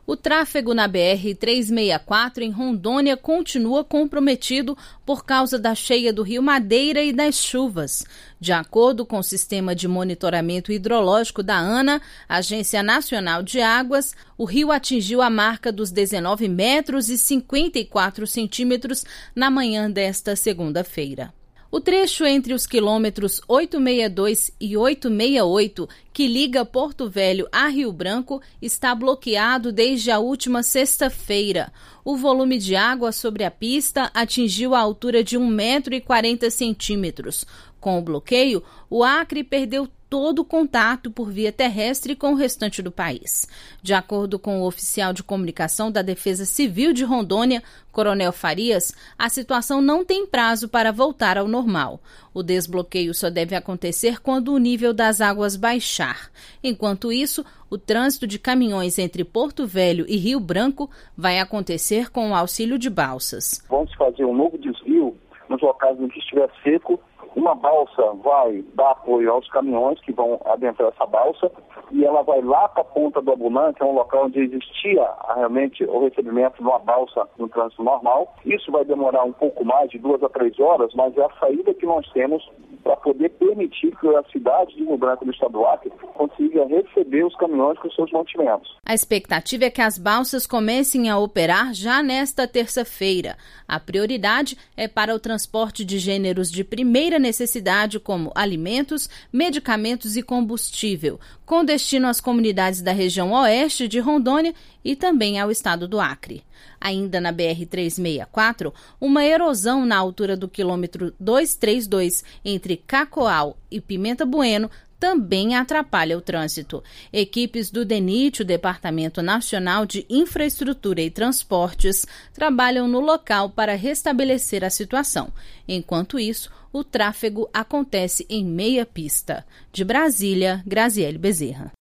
O tráfego na BR-364 em Rondônia continua comprometido por causa da cheia do Rio Madeira e das chuvas. De acordo com o Sistema de Monitoramento Hidrológico da ANA, Agência Nacional de Águas, o rio atingiu a marca dos 19 metros e 54 centímetros na manhã desta segunda-feira. O trecho entre os quilômetros 862 e 868, que liga Porto Velho a Rio Branco, está bloqueado desde a última sexta-feira. O volume de água sobre a pista atingiu a altura de 1,40 m. Com o bloqueio, o Acre perdeu todo o contato por via terrestre com o restante do país. De acordo com o oficial de comunicação da Defesa Civil de Rondônia, Coronel Farias, a situação não tem prazo para voltar ao normal. O desbloqueio só deve acontecer quando o nível das águas baixar. Enquanto isso, o trânsito de caminhões entre Porto Velho e Rio Branco vai acontecer com o auxílio de balsas. Vamos fazer um novo desvio nos locais em que estiver seco. Uma balsa vai dar apoio aos caminhões que vão adentrar essa balsa e ela vai lá para a ponta do Abunã, que é um local onde existia realmente o recebimento de uma balsa no trânsito normal. Isso vai demorar um pouco mais, de 2 a 3 horas, mas é a saída que nós temos para poder permitir que a cidade de Rio Branco, do estado do Acre, consiga receber os caminhões com seus mantimentos. A expectativa é que as balsas comecem a operar já nesta terça-feira. A prioridade é para o transporte de gêneros de primeira necessidade, como alimentos, medicamentos e combustível, com destino às comunidades da região oeste de Rondônia e também ao estado do Acre. Ainda na BR-364, uma erosão na altura do quilômetro 232 entre Cacoal e Pimenta Bueno também atrapalha o trânsito. Equipes do DENIT, o Departamento Nacional de Infraestrutura e Transportes, trabalham no local para restabelecer a situação. Enquanto isso, o tráfego acontece em meia pista. De Brasília, Graziele Bezerra.